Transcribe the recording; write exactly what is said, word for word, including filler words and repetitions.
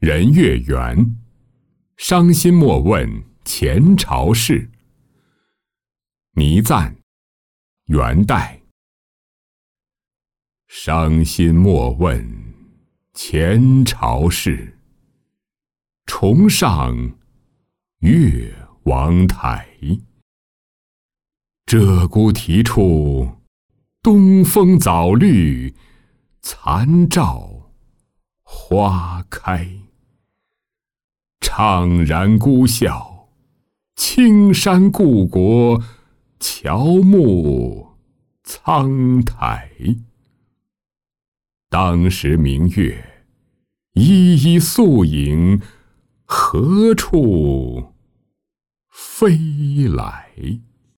人月圆，伤心莫问前朝事。倪瓒，元代。伤心莫问前朝事，重上越王台。鹧鸪啼处，东风早绿，残照花开。怅然孤笑，青山故国，乔木苍苔。当时明月，依依素影，何处飞来？